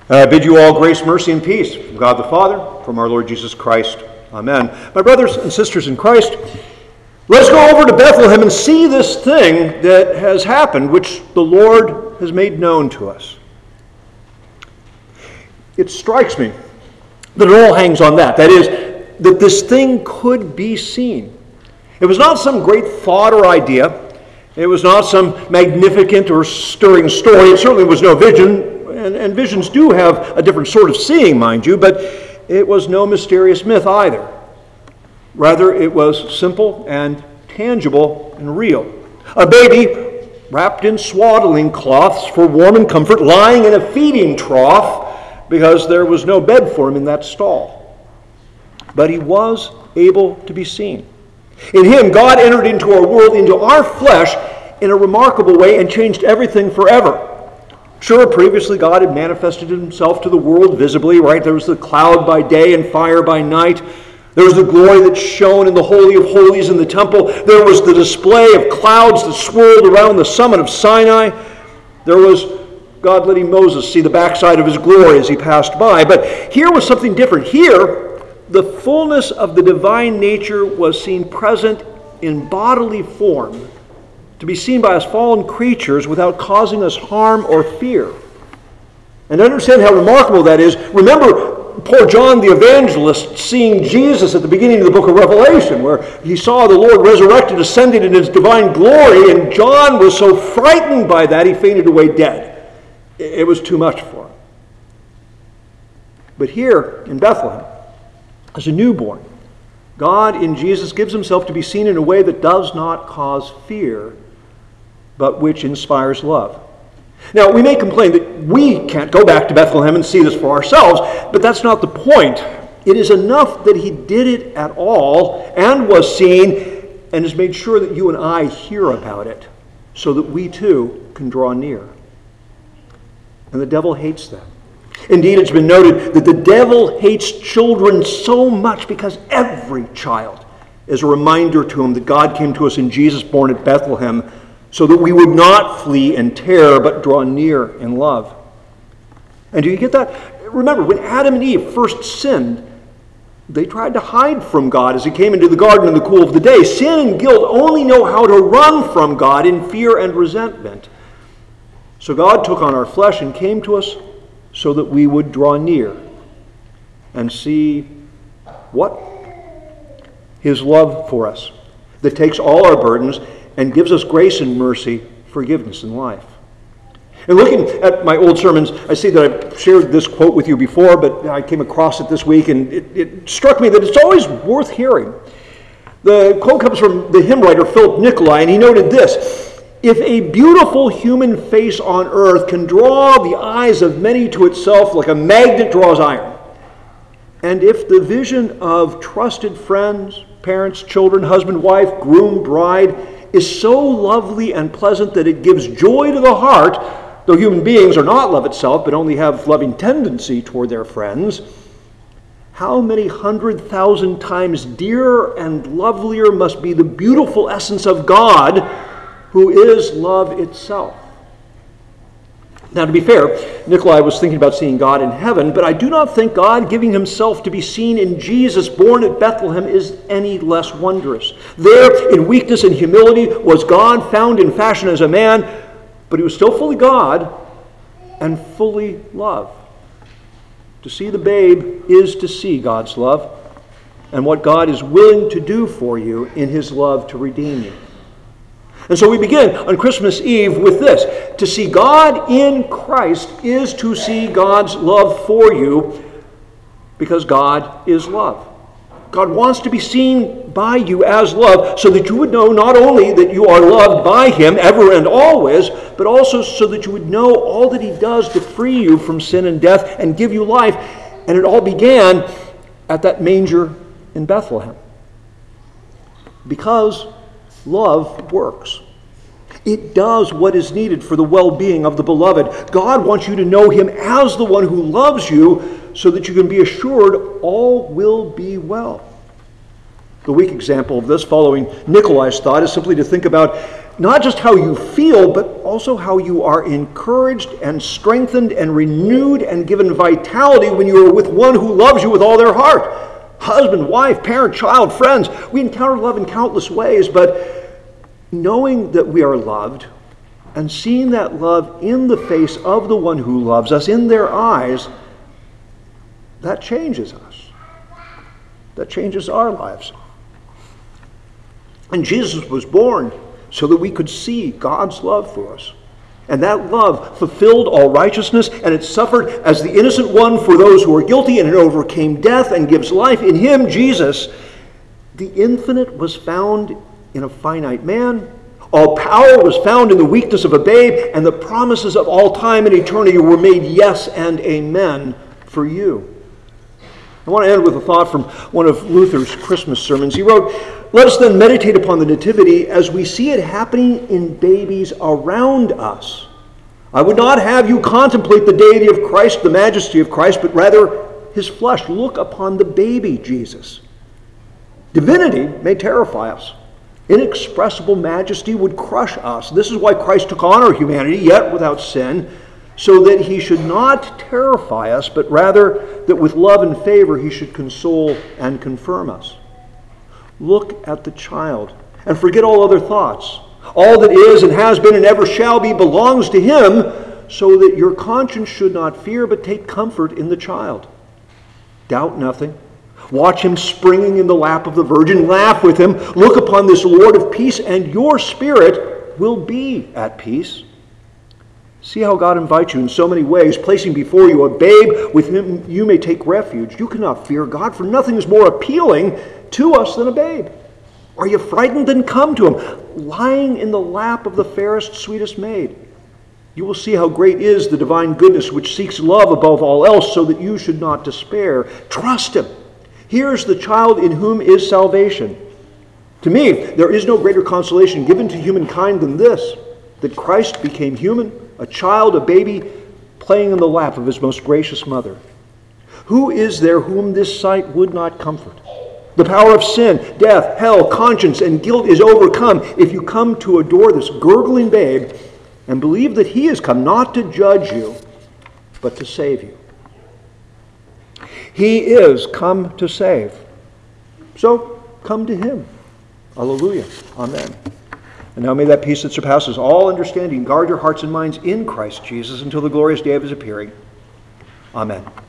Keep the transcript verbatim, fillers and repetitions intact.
I bid you all grace, mercy, and peace from God the Father, from our Lord Jesus Christ. Amen. My brothers and sisters in Christ, let's go over to Bethlehem and see this thing that has happened, which the Lord has made known to us. It strikes me that it all hangs on that. That is, that this thing could be seen. It was not some great thought or idea. It was not some magnificent or stirring story. It certainly was no vision. And, and visions do have a different sort of seeing, mind you, but it was no mysterious myth either. Rather, it was simple and tangible and real. A baby wrapped in swaddling cloths for warm and comfort, lying in a feeding trough because there was no bed for him in that stall. But he was able to be seen. In him, God entered into our world, into our flesh, in a remarkable way and changed everything forever. Sure, previously God had manifested himself to the world visibly, right? There was the cloud by day and fire by night. There was the glory that shone in the Holy of Holies in the temple. There was the display of clouds that swirled around the summit of Sinai. There was God letting Moses see the backside of his glory as he passed by. But here was something different. Here, the fullness of the divine nature was seen present in bodily form, to be seen by us fallen creatures without causing us harm or fear. And to understand how remarkable that is, remember poor John the evangelist seeing Jesus at the beginning of the book of Revelation, where he saw the Lord resurrected, ascended in his divine glory, and John was so frightened by that he fainted away dead. It was too much for him. But here in Bethlehem, as a newborn, God in Jesus gives himself to be seen in a way that does not cause fear, but which inspires love. Now, we may complain that we can't go back to Bethlehem and see this for ourselves, but that's not the point. It is enough that he did it at all and was seen and has made sure that you and I hear about it so that we too can draw near. And the devil hates that. Indeed, it's been noted that the devil hates children so much because every child is a reminder to him that God came to us in Jesus born at Bethlehem so that we would not flee in terror but draw near in love. And do you get that? Remember, when Adam and Eve first sinned, they tried to hide from God as he came into the garden in the cool of the day. Sin and guilt only know how to run from God in fear and resentment. So God took on our flesh and came to us so that we would draw near and see what? His love for us that takes all our burdens and gives us grace and mercy, forgiveness and life. And looking at my old sermons, I see that I've shared this quote with you before, but I came across it this week and it, it struck me that it's always worth hearing. The quote comes from the hymn writer Philip Nicolai, and he noted this: "If a beautiful human face on earth can draw the eyes of many to itself like a magnet draws iron, and if the vision of trusted friends, parents, children, husband, wife, groom, bride is so lovely and pleasant that it gives joy to the heart, though human beings are not love itself but only have loving tendency toward their friends, how many hundred thousand times dearer and lovelier must be the beautiful essence of God, who is love itself." Now, to be fair, Nikolai was thinking about seeing God in heaven, but I do not think God giving himself to be seen in Jesus born at Bethlehem is any less wondrous. There, in weakness and humility, was God found in fashion as a man, but he was still fully God and fully love. To see the babe is to see God's love and what God is willing to do for you in his love to redeem you. And so we begin on Christmas Eve with this: to see God in Christ is to see God's love for you, because God is love. God wants to be seen by you as love so that you would know not only that you are loved by him ever and always, but also so that you would know all that he does to free you from sin and death and give you life. And it all began at that manger in Bethlehem. Because love works. It does what is needed for the well-being of the beloved. God wants you to know him as the one who loves you so that you can be assured all will be well. The weak example of this, following Nikolai's thought, is simply to think about not just how you feel, but also how you are encouraged and strengthened and renewed and given vitality when you are with one who loves you with all their heart. Husband, wife, parent, child, friends. We encounter love in countless ways, but knowing that we are loved and seeing that love in the face of the one who loves us, in their eyes, that changes us. That changes our lives. And Jesus was born so that we could see God's love for us. And that love fulfilled all righteousness, and it suffered as the innocent one for those who are guilty, and it overcame death and gives life. In him, Jesus, the infinite was found in a finite man. All power was found in the weakness of a babe, and the promises of all time and eternity were made yes and amen for you. I want to end with a thought from one of Luther's Christmas sermons. He wrote, "Let us then meditate upon the Nativity as we see it happening in babies around us. I would not have you contemplate the deity of Christ, the majesty of Christ, but rather his flesh. Look upon the baby Jesus. Divinity may terrify us. Inexpressible majesty would crush us. This is why Christ took on our humanity, yet without sin, so that he should not terrify us, but rather that with love and favor he should console and confirm us. Look at the child and forget all other thoughts. All that is and has been and ever shall be belongs to him, so that your conscience should not fear, but take comfort in the child. Doubt nothing. Watch him springing in the lap of the Virgin. Laugh with him. Look upon this Lord of peace, and your spirit will be at peace. See how God invites you in so many ways, placing before you a babe with whom you may take refuge. You cannot fear God, for nothing is more appealing to us than a babe. Are you frightened? Then come to him, lying in the lap of the fairest, sweetest maid. You will see how great is the divine goodness which seeks love above all else, so that you should not despair. Trust him. Here is the child in whom is salvation. To me, there is no greater consolation given to humankind than this, that Christ became human, a child, a baby, playing in the lap of his most gracious mother. Who is there whom this sight would not comfort? The power of sin, death, hell, conscience, and guilt is overcome if you come to adore this gurgling babe and believe that he has come not to judge you, but to save you. He is come to save. So come to him. Alleluia. Amen. And now may that peace that surpasses all understanding guard your hearts and minds in Christ Jesus until the glorious day of his appearing. Amen.